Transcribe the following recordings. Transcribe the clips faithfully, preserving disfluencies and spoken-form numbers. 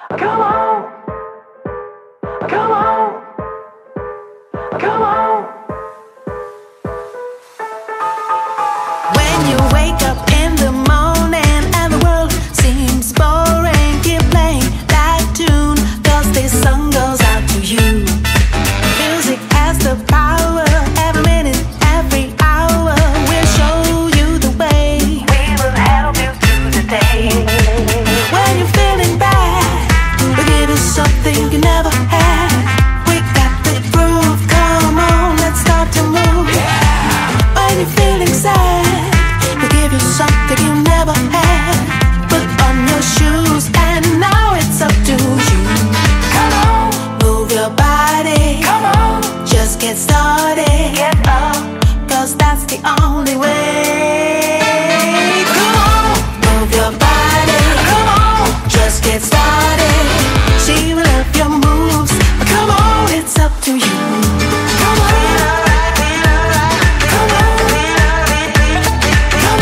Come on, come on, come on. When you wake up in the morning and the world seems boring, keep playing that tune, 'cause this song goes out to you. Music has the power, every minute, every hour. We'll show you the way, we will help you through the day. When you're feeling bad, we'll give you something you never had. We got the groove, come on, let's start to move. When you're feeling sad, we'll give you something you never had. Put on your shoes and now it's up to you. Come on, move your body. Come on, just get started. Get up, 'cause that's the only way. Come on, move your body. Come on, just get started. She will love your moves. Come on, it's up to you. Come on. Come on. Come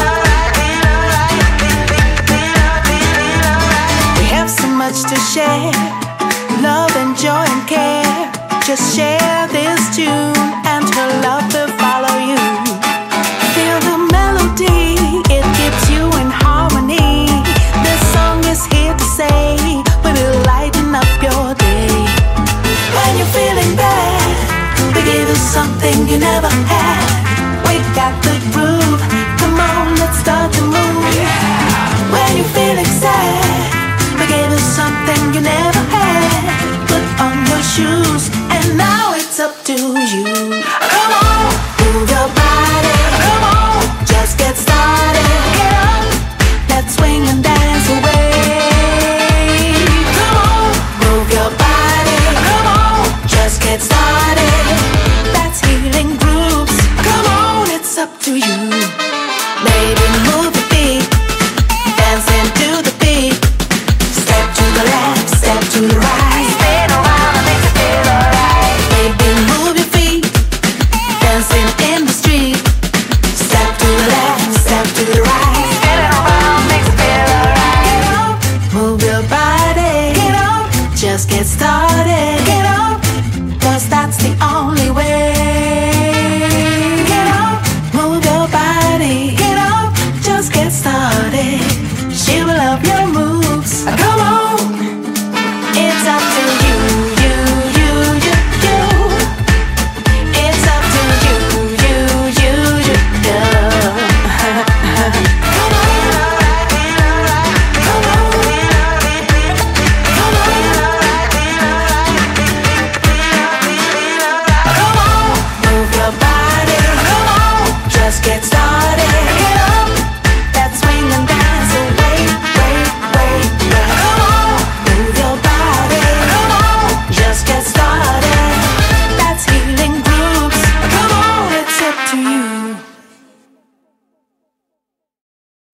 on. We have so much to share, love and joy and care. Just share this tune and her love will follow you. Feel the melody, it keeps you in harmony. This song is here to say, we will lighten up your day. When you're feeling bad, we give you something you never had. We got the groove, come on, let's start to move. When you're feeling sad, we give you something you never had. Put on your shoes and now it's up to you. Come on, move your body. Come on, just get started. Get up, let's swing and dance away. Come on, move your body. Come on, just get started. That's healing grooves. Come on, it's up to you. Baby, move your feet, dancing to the beat. Step to the left, step to the right. Spin around and make it feel alright. Baby, move your feet, dancing in the street. Step to the left, step to the right. Spinning around makes it feel alright. Get up, move your body. Get up, just get started.